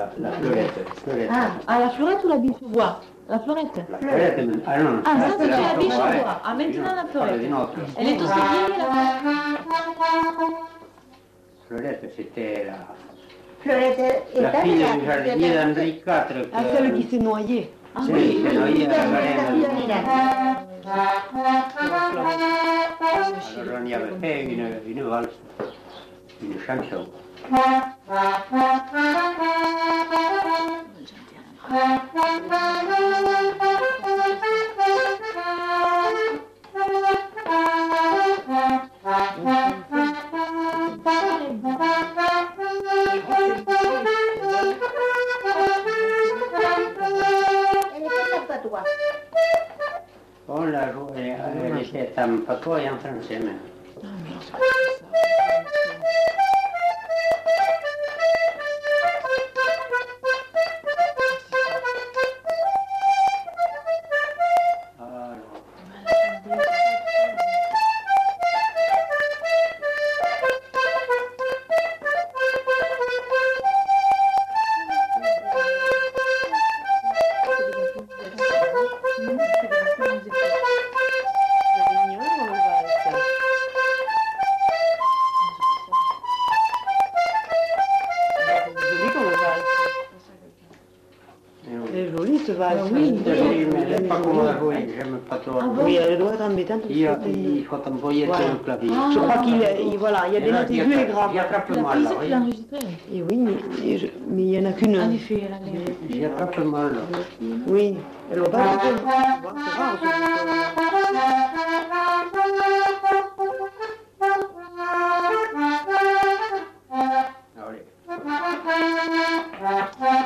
la fleurette. Ah, la fleurette ou la biche au bois? La fleurette. La fleurette, ah non, Ah, ça c'était la biche au bois. Ah, maintenant la fleurette. Elle est aussi vieille, la Fleurette, c'était la fille du jardinier d'Henri IV. Ah, celle qui s'est noyée. Ah oui, s'est noyée à la galère. Alors on y avait fait une valse, une chanson. On l'a joué, elle était en patois et en français même. C'est joli ce valse. Oui, mais elle n'est pas comment la jouer, j'aime pas trop. Oui, elle doit être embêtante. Il faut envoyer sur le clavier. Je crois qu'il y a des notes aiguës et graves. J'y attrape La mal, prise, tu l'as enregistrée. Et oui, mais il n'y en a qu'une. En effet, elle a l'air. j'y attrape mal. Oui, elle va pas être. C'est rare. Allez.